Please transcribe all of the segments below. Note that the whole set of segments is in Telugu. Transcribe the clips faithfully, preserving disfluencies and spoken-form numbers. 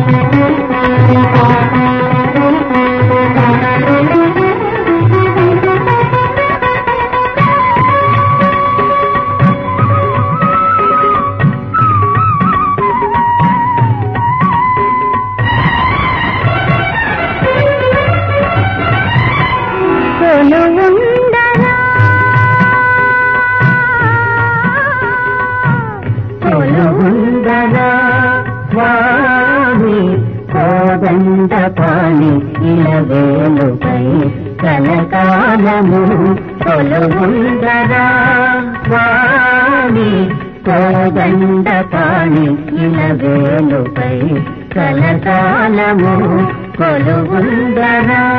స్వామి కోదండపాణి ఇలవేలుపై కలకాలము కొలువుండరా స్వామి కోదండపాణి ఇలవేలుపై కలకాలము కొలువుండరా.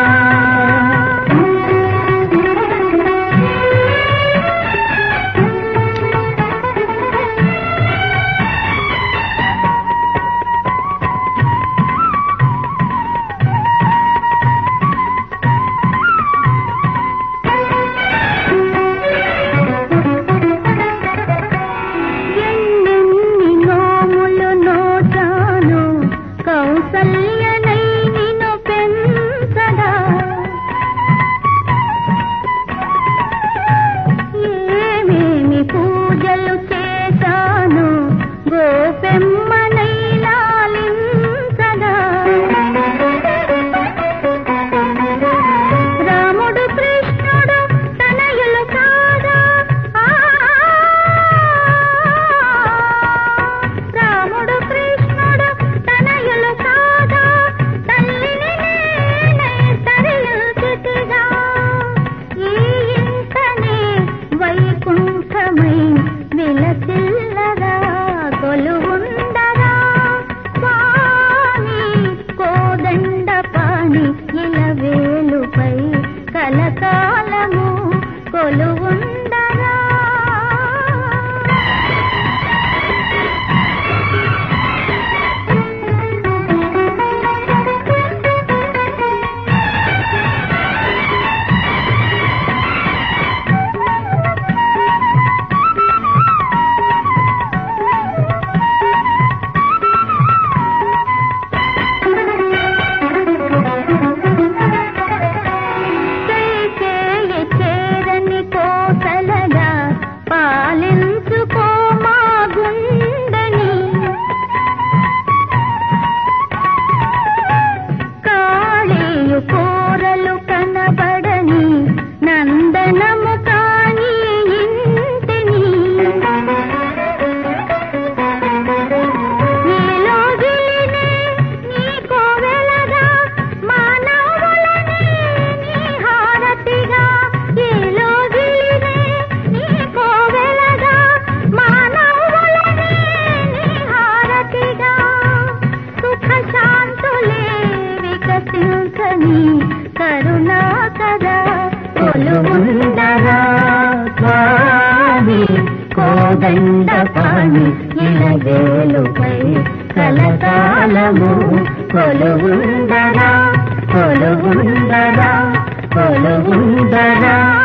కలకాలము కొలువుండరా. కోరలు కనబడని నందనము కాని ఇంటిని నీలో గిలినే నీ కోవెలగా మానవులని నీ హారతిగా నీలో గిలినే నీ కోవెలగా మానవులని నీ హారతిగా సుఖ శాంతులే వికసించని కరుణా కదా కొలువుండరా స్వామి కోదండపాణి ఇలవేలుపై కలకాలము కొలువుండరా కొలువుండరా కొలువుండరా.